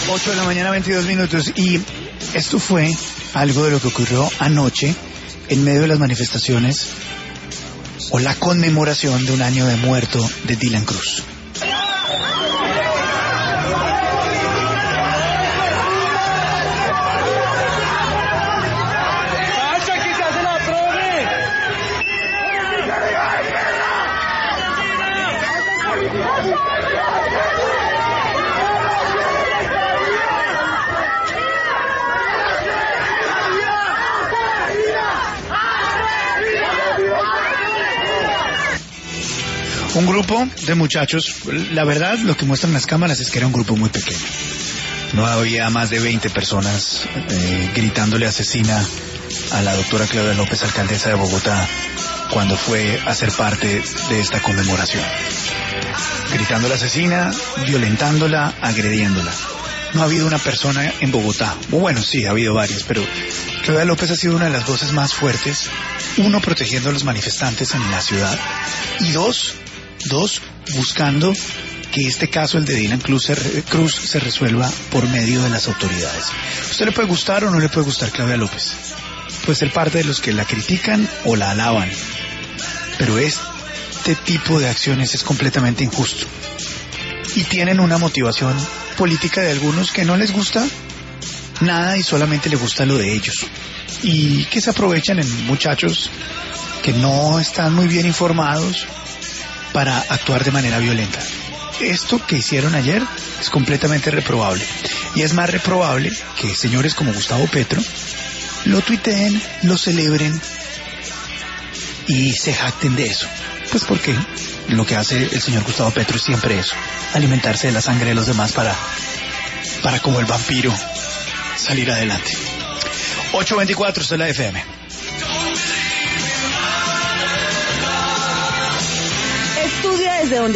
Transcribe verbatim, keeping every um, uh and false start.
ocho de la mañana, veintidós minutos. Y esto fue algo de lo que ocurrió anoche en medio de las manifestaciones o la conmemoración de un año de muerto de Dylan Cruz. Un grupo de muchachos, la verdad lo que muestran las cámaras es que era un grupo muy pequeño. No había más de veinte personas eh, gritándole asesina a la doctora Claudia López, alcaldesa de Bogotá, cuando fue a ser parte de esta conmemoración. Gritándole asesina, violentándola, agrediéndola. No ha habido una persona en Bogotá, bueno, sí, ha habido varias, pero Claudia López ha sido una de las voces más fuertes, uno, protegiendo a los manifestantes en la ciudad, y dos, Dos, buscando que este caso, el de Dylan Cruz, se, Cruz, se resuelva por medio de las autoridades. ¿A usted le puede gustar o no le puede gustar Claudia López? Puede ser parte de los que la critican o la alaban. Pero este tipo de acciones es completamente injusto. Y tienen una motivación política de algunos que no les gusta nada y solamente les gusta lo de ellos. Y que se aprovechan en muchachos que no están muy bien informados para actuar de manera violenta. Esto que hicieron ayer es completamente reprobable. Y es más reprobable que señores como Gustavo Petro lo tuiteen, lo celebren y se jacten de eso. Pues porque lo que hace el señor Gustavo Petro es siempre eso, alimentarse de la sangre de los demás para, para como el vampiro salir adelante. ocho veinticuatro, esto es la F M. Estudia desde donde